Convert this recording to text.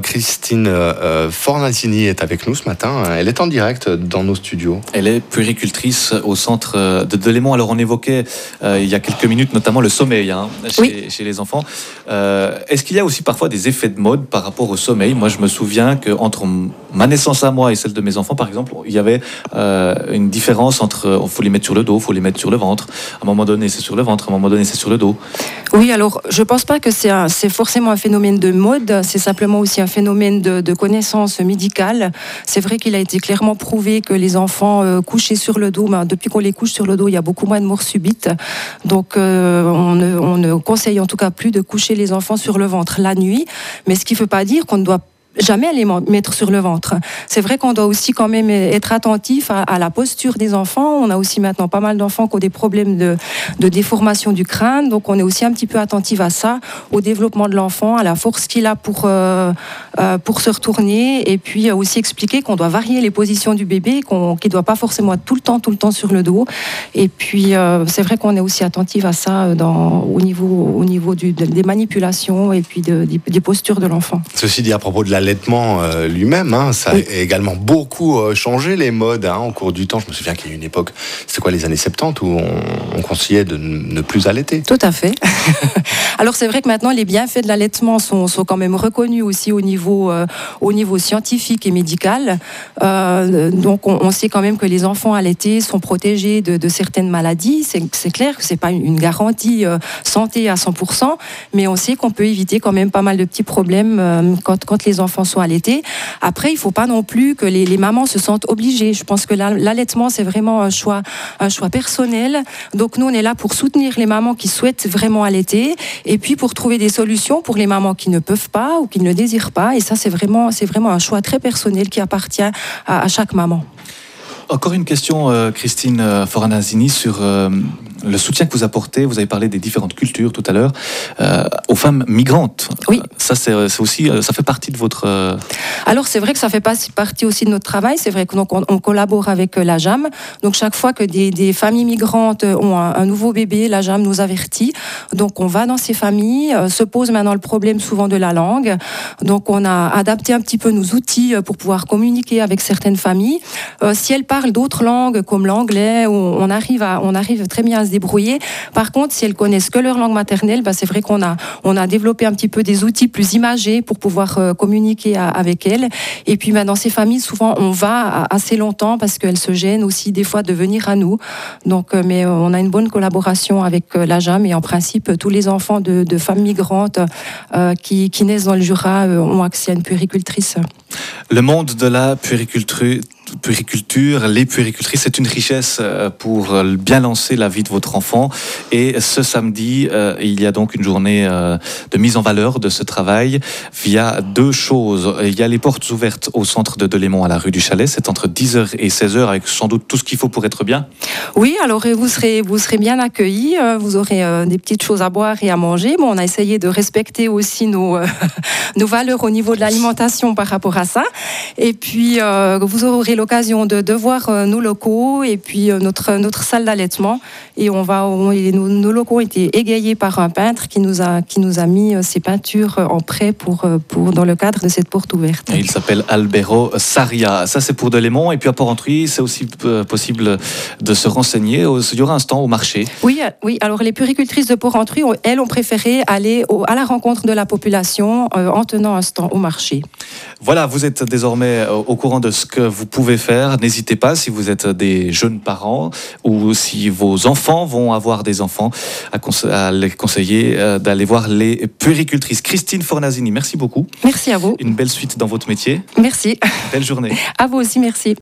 Christine Fornasini est avec nous ce matin. Elle est en direct dans nos studios. Elle est puéricultrice au centre de Delémont. Alors on évoquait il y a quelques minutes notamment le sommeil chez les enfants. Est-ce qu'il y a aussi parfois des effets de mode par rapport au sommeil ? Moi je me souviens qu'entre ma naissance à moi et celle de mes enfants par exemple, il y avait une différence entre il faut les mettre sur le dos, il faut les mettre sur le ventre. À un moment donné c'est sur le ventre, à un moment donné c'est sur le dos. Oui, alors je ne pense pas que c'est forcément un phénomène de mode, c'est simplement aussi un phénomène de connaissance médicale. C'est vrai qu'il a été clairement prouvé que les enfants couchés sur le dos, depuis qu'on les couche sur le dos, il y a beaucoup moins de morts subites. Donc on ne conseille en tout cas plus de coucher les enfants sur le ventre la nuit, mais ce qui ne veut pas dire qu'on ne doit jamais les mettre sur le ventre. C'est vrai qu'on doit aussi quand même être attentif à la posture des enfants. On a aussi maintenant pas mal d'enfants qui ont des problèmes de déformation du crâne, donc on est aussi un petit peu attentif à ça, au développement de l'enfant, à la force qu'il a pour se retourner, et puis aussi expliquer qu'on doit varier les positions du bébé, qu'il ne doit pas forcément être tout le temps sur le dos. Et puis c'est vrai qu'on est aussi attentif à ça au niveau des manipulations et puis des postures de l'enfant. Ceci dit, à propos de l'allaitement lui-même, ça a également beaucoup changé les modes au cours du temps. Je me souviens qu'il y a eu une époque, c'était quoi, les années 70, où on conseillait de ne plus allaiter. Tout à fait. Alors c'est vrai que maintenant les bienfaits de l'allaitement sont quand même reconnus aussi au niveau scientifique et médical. Donc on sait quand même que les enfants allaités sont protégés de certaines maladies. C'est clair que c'est pas une garantie santé à 100%, mais on sait qu'on peut éviter quand même pas mal de petits problèmes quand les enfants sont allaités. Après, il ne faut pas non plus que les mamans se sentent obligées. Je pense que l'allaitement, c'est vraiment un choix personnel. Donc nous, on est là pour soutenir les mamans qui souhaitent vraiment allaiter, et puis pour trouver des solutions pour les mamans qui ne peuvent pas ou qui ne le désirent pas. Et ça, c'est vraiment un choix très personnel qui appartient à chaque maman. Encore une question, Christine Fornasini, sur le soutien que vous apportez. Vous avez parlé des différentes cultures tout à l'heure, aux femmes migrantes. Oui. Ça, c'est aussi, ça fait partie de votre... Alors, c'est vrai que ça fait partie aussi de notre travail. C'est vrai qu'on collabore avec la JAM. Donc, chaque fois que des familles migrantes ont un nouveau bébé, la JAM nous avertit. Donc, on va dans ces familles. Se pose maintenant le problème souvent de la langue. Donc, on a adapté un petit peu nos outils pour pouvoir communiquer avec certaines familles. Si elles parlent d'autres langues comme l'anglais, on arrive très bien à se débrouiller. Par contre, si elles connaissent que leur langue maternelle, c'est vrai qu'on a développé un petit peu des outils plus imagés pour pouvoir communiquer avec elles. Et puis dans ces familles, souvent on va assez longtemps parce qu'elles se gênent aussi des fois de venir à nous. Donc, mais on a une bonne collaboration avec la JAM, et en principe tous les enfants de femmes migrantes qui naissent dans le Jura ont accès à une puéricultrice. Le monde de la puériculture, les puéricultrices, c'est une richesse pour bien lancer la vie de votre enfant. Et ce samedi, il y a donc une journée de mise en valeur de ce travail via deux choses. Il y a les portes ouvertes au centre de Delémont à la rue du Chalet. C'est entre 10h et 16h avec sans doute tout ce qu'il faut pour être bien. Oui, alors vous serez bien accueillis. Vous aurez des petites choses à boire et à manger. Bon, on a essayé de respecter aussi nos valeurs au niveau de l'alimentation par rapport à ça. Et puis, vous aurez l'occasion de voir nos locaux et puis notre salle d'allaitement. Et nos locaux ont été égayés par un peintre qui nous a mis ces peintures en prêt dans le cadre de cette porte ouverte. Et il s'appelle Albero Saria. Ça, c'est pour Delémont. Et puis à Port-Entruy, c'est aussi possible de se renseigner. Il y aura un stand au marché. Oui. Alors les puéricultrices de Port-Entruy, elles ont préféré aller à la rencontre de la population en tenant un stand au marché. Voilà, vous êtes désormais au courant de ce que vous pouvez faire. N'hésitez pas, si vous êtes des jeunes parents ou si vos enfants vont avoir des enfants, à les conseiller d'aller voir les puéricultrices. Christine Fornasini, merci beaucoup. Merci à vous. Une belle suite dans votre métier. Merci. Belle journée. À vous aussi, merci.